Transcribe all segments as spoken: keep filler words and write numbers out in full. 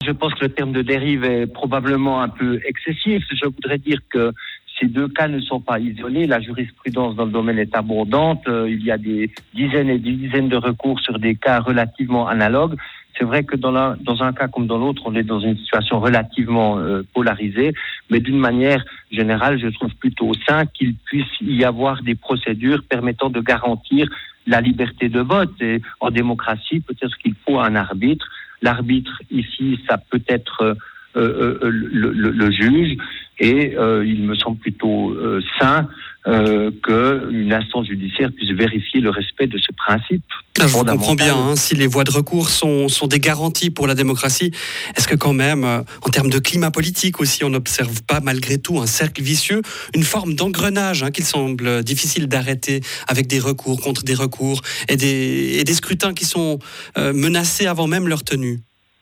Je pense que le terme de dérive est probablement un peu excessif. Je voudrais dire que ces deux cas ne sont pas isolés. La jurisprudence dans le domaine est abondante. Euh, il y a des dizaines et des dizaines de recours sur des cas relativement analogues. C'est vrai que dans, la, dans un cas comme dans l'autre, on est dans une situation relativement euh, polarisée. Mais d'une manière générale, je trouve plutôt sain qu'il puisse y avoir des procédures permettant de garantir la liberté de vote. Et en démocratie, peut-être qu'il faut un arbitre. L'arbitre, ici, ça peut être euh, euh, le, le, le juge. Et euh, il me semble plutôt euh, sain euh, qu'une instance judiciaire puisse vérifier le respect de ce principe. Je vous comprends bien, hein, si les voies de recours sont, sont des garanties pour la démocratie, est-ce que quand même, euh, en termes de climat politique aussi, on n'observe pas malgré tout un cercle vicieux, une forme d'engrenage hein, qu'il semble difficile d'arrêter avec des recours contre des recours et des, et des scrutins qui sont euh, menacés avant même leur tenue?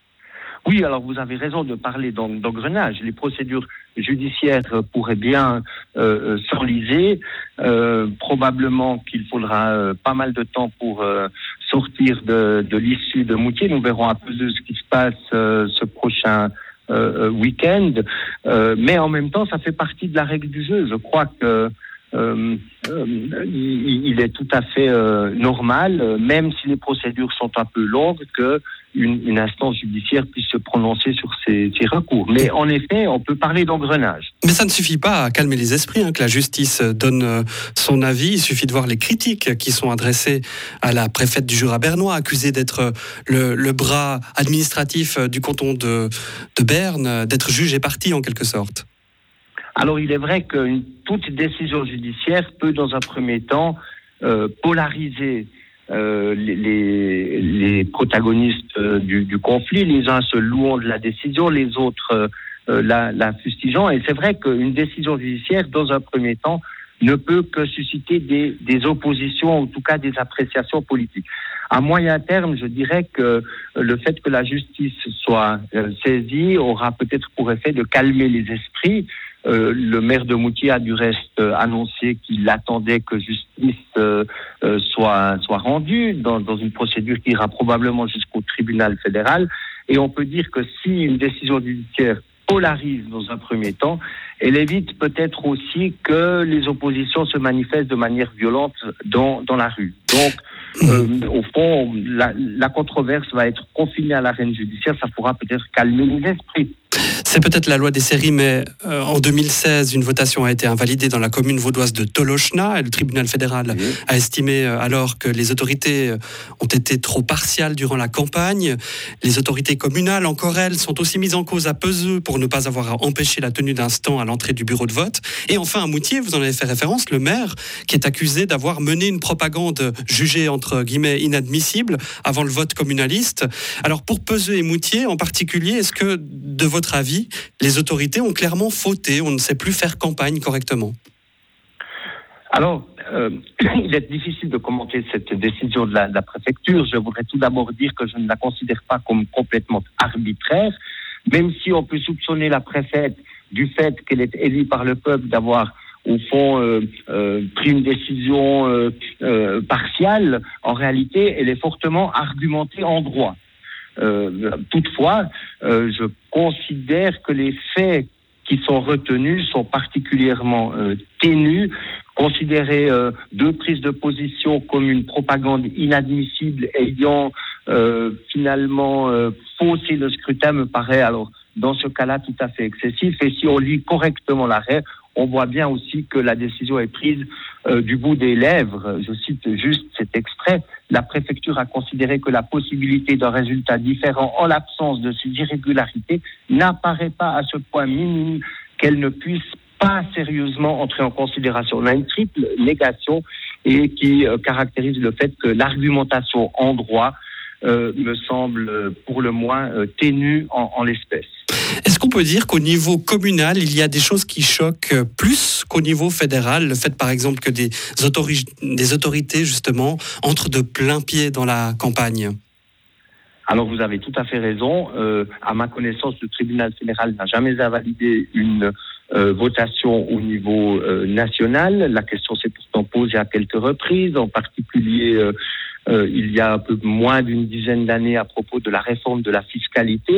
Oui, alors vous avez raison de parler d'engrenage. Les procédures judiciaires pourraient bien euh, s'enliser. Euh, probablement qu'il faudra euh, pas mal de temps pour euh, sortir de, de l'issue de Moutier. Nous verrons un peu de ce qui se passe euh, ce prochain euh, week-end. Euh, mais en même temps, ça fait partie de la règle du jeu. Je crois que Euh, euh, il, il est tout à fait euh, normal, euh, même si les procédures sont un peu longues, qu'une une instance judiciaire puisse se prononcer sur ces, ces recours. Mais en effet, on peut parler d'engrenage. Mais ça ne suffit pas à calmer les esprits, hein, que la justice donne euh, son avis. Il suffit de voir les critiques qui sont adressées à la préfète du Jura bernois, accusée d'être le, le bras administratif du canton de, de Berne, d'être juge et partie en quelque sorte. Alors, il est vrai qu'une toute décision judiciaire peut, dans un premier temps, euh, polariser euh, les, les, les protagonistes euh, du, du conflit. Les uns se louant de la décision, les autres euh, la, la fustigeant. Et c'est vrai qu'une décision judiciaire, dans un premier temps, ne peut que susciter des, des oppositions, en tout cas des appréciations politiques. À moyen terme, je dirais que le fait que la justice soit euh, saisie aura peut-être pour effet de calmer les esprits. Euh, le maire de Moutier a du reste euh, annoncé qu'il attendait que justice euh, euh, soit, soit rendue dans, dans une procédure qui ira probablement jusqu'au tribunal fédéral. Et on peut dire que si une décision judiciaire polarise dans un premier temps, elle évite peut-être aussi que les oppositions se manifestent de manière violente dans, dans la rue. Donc, euh, au fond, la, la controverse va être confinée à l'arène judiciaire, ça pourra peut-être calmer les esprits. C'est peut-être la loi des séries, mais euh, en deux mille seize, une votation a été invalidée dans la commune vaudoise de Tolochna et le tribunal fédéral oui. a estimé euh, alors que les autorités ont été trop partiales durant la campagne. Les autorités communales, encore elles, sont aussi mises en cause à Peseux pour ne pas avoir empêché la tenue d'un stand à l'entrée du bureau de vote. Et enfin, à Moutier, vous en avez fait référence, le maire qui est accusé d'avoir mené une propagande jugée entre guillemets inadmissible avant le vote communaliste. Alors pour Peseux et Moutier en particulier, est-ce que de votre avis, les autorités ont clairement fauté, on ne sait plus faire campagne correctement? Alors, euh, il est difficile de commenter cette décision de la, de la préfecture. Je voudrais tout d'abord dire que je ne la considère pas comme complètement arbitraire, même si on peut soupçonner la préfète du fait qu'elle est élue par le peuple d'avoir au fond euh, euh, pris une décision euh, euh, partiale. En réalité, elle est fortement argumentée en droit. Euh, toutefois, euh, je considère que les faits qui sont retenus sont particulièrement euh, ténus. Considérer euh, deux prises de position comme une propagande inadmissible ayant euh, finalement euh, faussé le scrutin me paraît alors dans ce cas-là tout à fait excessif. Et si on lit correctement l'arrêt, on voit bien aussi que la décision est prise euh, du bout des lèvres. Je cite juste cet extrait. La préfecture a considéré que la possibilité d'un résultat différent en l'absence de ces irrégularités n'apparaît pas à ce point minime qu'elle ne puisse pas sérieusement entrer en considération. On a une triple négation et qui euh, caractérise le fait que l'argumentation en droit euh, me semble pour le moins euh, ténue en, en l'espèce. Est-ce qu'on peut dire qu'au niveau communal, il y a des choses qui choquent plus qu'au niveau fédéral? Le fait, par exemple, que des, autori- des autorités, justement, entrent de plein pied dans la campagne? Alors, vous avez tout à fait raison. Euh, à ma connaissance, le tribunal fédéral n'a jamais invalidé une euh, votation au niveau euh, national. La question s'est pourtant posée à quelques reprises, en particulier euh, euh, il y a un peu moins d'une dizaine d'années à propos de la réforme de la fiscalité.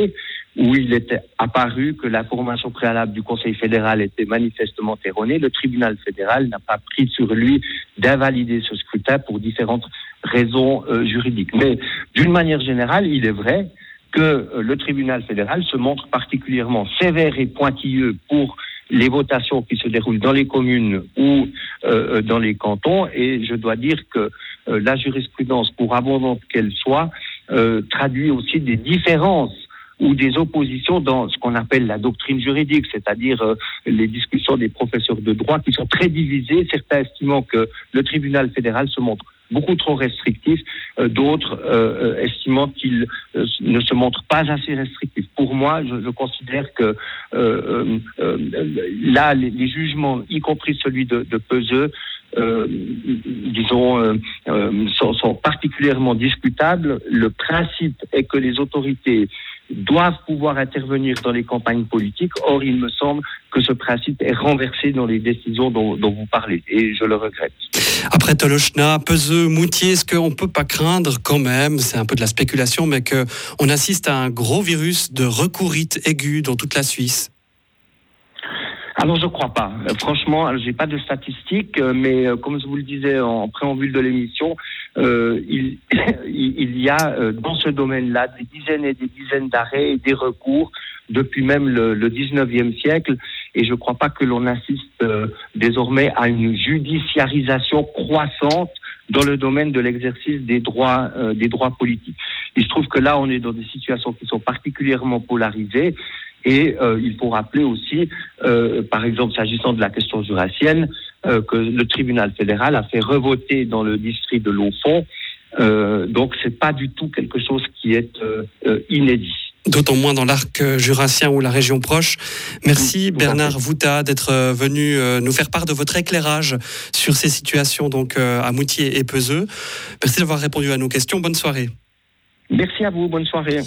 où il était apparu que l'information préalable du Conseil fédéral était manifestement erronée, le tribunal fédéral n'a pas pris sur lui d'invalider ce scrutin pour différentes raisons euh, juridiques. Mais d'une manière générale, il est vrai que euh, le tribunal fédéral se montre particulièrement sévère et pointilleux pour les votations qui se déroulent dans les communes ou euh, dans les cantons. Et je dois dire que euh, la jurisprudence, pour abondante qu'elle soit, euh, traduit aussi des différences ou des oppositions dans ce qu'on appelle la doctrine juridique, c'est-à-dire euh, les discussions des professeurs de droit qui sont très divisées, certains estimant que le tribunal fédéral se montre beaucoup trop restrictif, euh, d'autres euh, estimant qu'il euh, ne se montre pas assez restrictif. Pour moi, je, je considère que euh, euh, là, les, les jugements, y compris celui de, de Peseux, euh, disons, euh, euh, sont, sont particulièrement discutables. Le principe est que les autorités doivent pouvoir intervenir dans les campagnes politiques. Or, il me semble que ce principe est renversé dans les décisions dont, dont vous parlez, et je le regrette. Après Tolochna, Peseux, Moutier, est-ce qu'on ne peut pas craindre quand même, c'est un peu de la spéculation, mais qu'on assiste à un gros virus de recourite aigu dans toute la Suisse ? Alors, je ne crois pas. Euh, franchement, je n'ai pas de statistiques, euh, mais euh, comme je vous le disais en préambule de l'émission, euh, il, il y a euh, dans ce domaine-là des dizaines et des dizaines d'arrêts et des recours depuis même le, le dix-neuvième siècle, et je ne crois pas que l'on assiste euh, désormais à une judiciarisation croissante dans le domaine de l'exercice des droits, euh, des droits politiques. Il se trouve que là, on est dans des situations qui sont particulièrement polarisées. Et euh, il faut rappeler aussi, euh, par exemple, s'agissant de la question jurassienne, euh, que le tribunal fédéral a fait revoter dans le district de Longfond. Euh, donc, c'est pas du tout quelque chose qui est euh, euh, inédit. D'autant moins dans l'arc jurassien ou la région proche. Merci Bernard Vouta d'être venu nous faire part de votre éclairage sur ces situations donc à Moutier et Peseux. Merci d'avoir répondu à nos questions. Bonne soirée. Merci à vous. Bonne soirée.